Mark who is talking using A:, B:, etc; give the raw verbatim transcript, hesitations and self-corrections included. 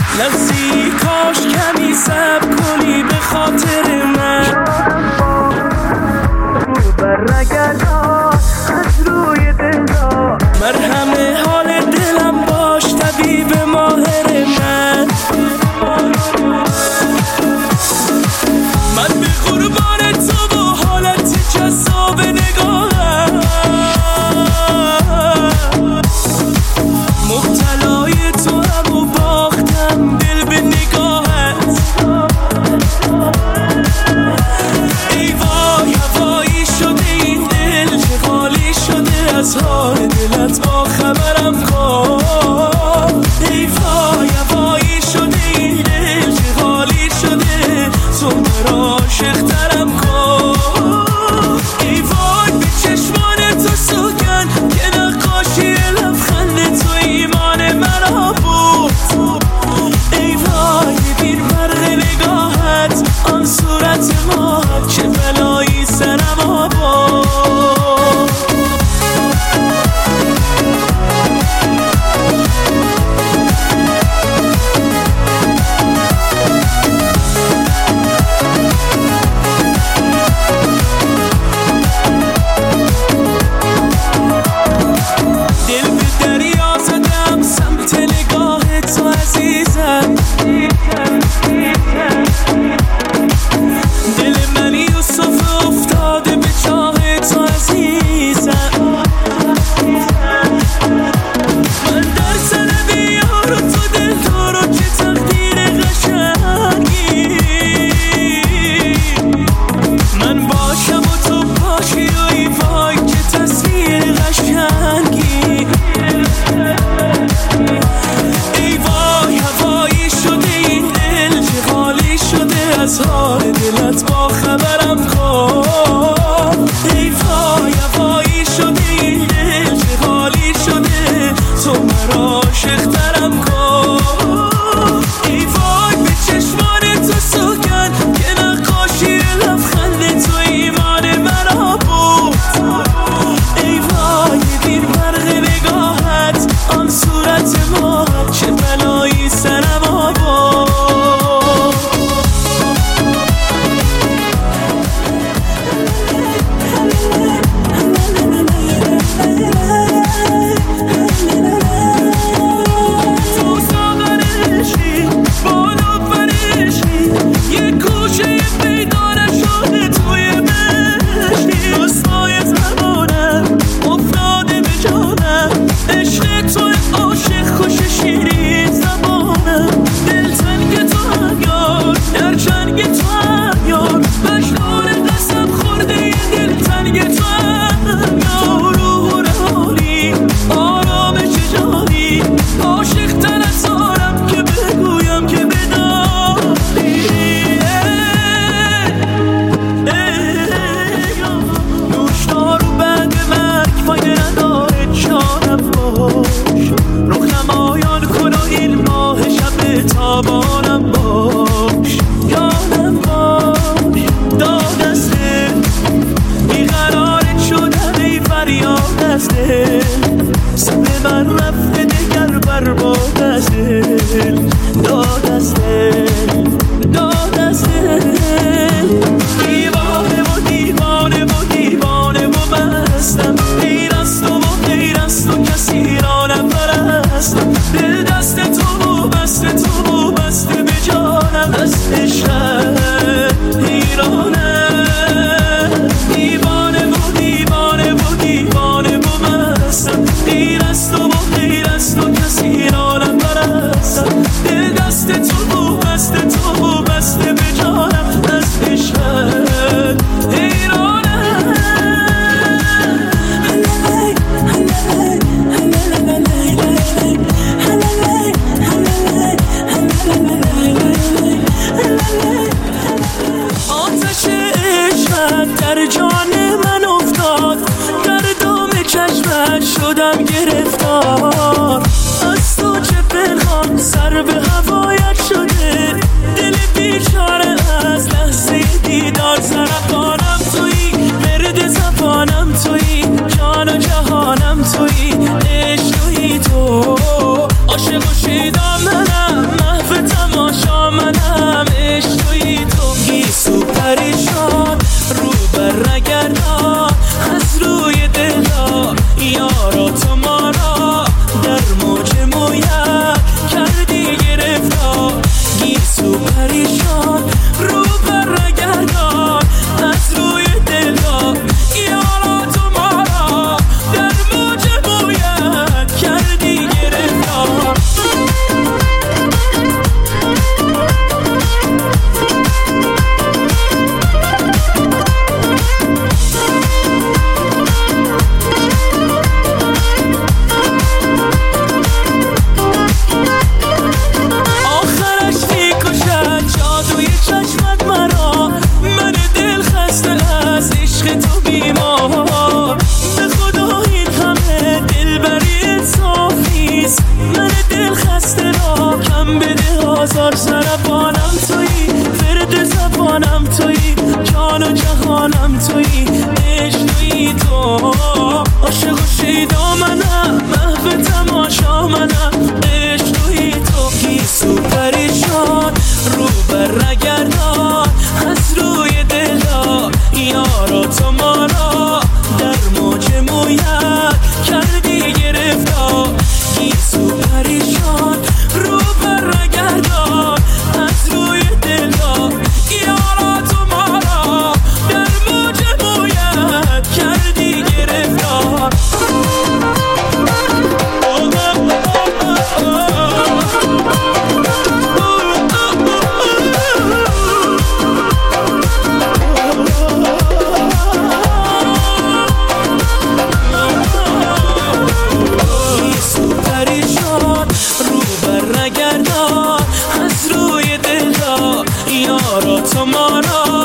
A: لحظی کاش کمی صبر کنی به خاطر من. برنگردان از روی دلدار، مرهم حال دلم باش طبیب ماهر من. من به قربان تو و حالت جذاب نگاهم، مبتلای تو هم و باختم دل به نگاهت. ای وای هوایی شده این دل چه غالی شده، از حال دلت با خبرم کن. ای وای هوایی شده این دل چه غالی شده، تو مرا عاشق‌ترم کن. ای وای به چشمان تو سوگن که نقاشی لبخند تو ایمان مرا بود. ای وای ببین برق نگاهت آن صورت ما چه بلایی سرم آورد. شدم گرفتار از تو چه پنهان سر به هوایت شده، دل بیچاره از لحظه دیدار سرطانم تویی، مرد زبانم تویی، جان و جهانم تویی، عشق تویی تو، عاشق و شیدا منم، محو شده آزار زربانم تویی، ورد زبانم تویی، جان و جهانم تویی، عشق تویی تو. عاشق و شیدا منم، محو تماشا منم، عشق تویی تو. گیسو پریشان رو بر نگردان از روی دلا، یارا تو ما را در موج مویت کردی گرفتار. گیسو پریشان رو بر نگردان از روی دلا، یارا تو ما را در موج مویت کردی گرفتار. یارا تو ما را